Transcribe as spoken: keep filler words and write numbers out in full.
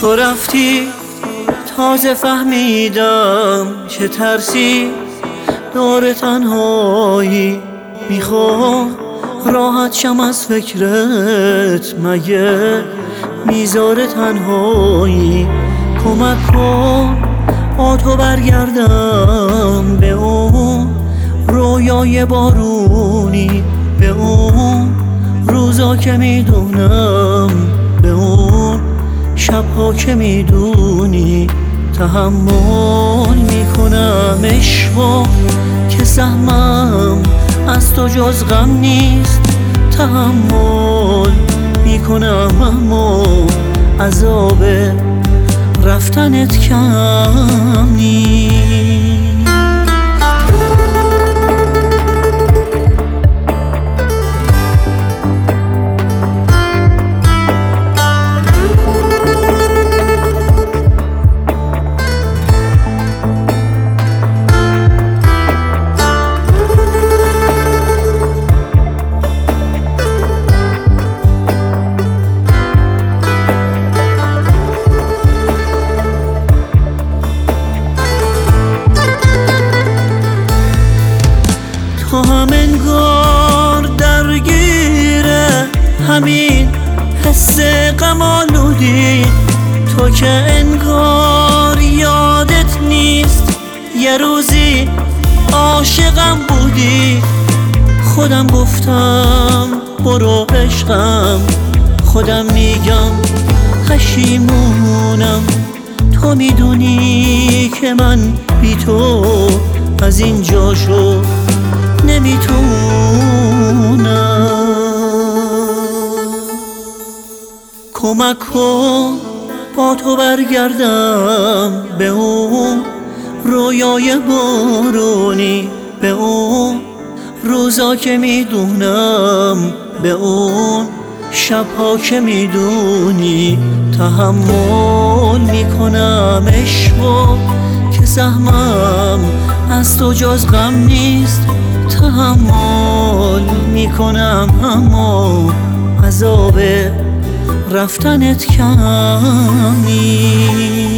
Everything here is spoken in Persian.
تو رفتی تازه فهمیدم چه ترسی دور تنهایی. میخوام راحت شم از فکرت، مگه میذاره تنهایی؟ کمک کن با تو برگردم به اون رویای بارونی، به اون روزا که میدونم، به اون شبها که میدونی تحمل میکنم عشقا که سهمم از تو جز غم نیست. تحمل میکنم اما عذاب رفتنت کم نیست. تو هم انگار درگیره همین حس غم آلودی، تو که انگار یادت نیست یه روزی عاشقم بودی. خودم گفتم برو عشقم، خودم میگم پشیمونم. تو میدونی که من بی تو از اینجا شو نمیتونم. کمک کن با تو برگردم به اون رویای بارونی، به اون روزا که میدونم، به اون شبها که میدونی تحمل میکنم عشقا که سهمم از تو جز غم نیست. تحمل میکنم اما عذاب رفتنت کم نیست.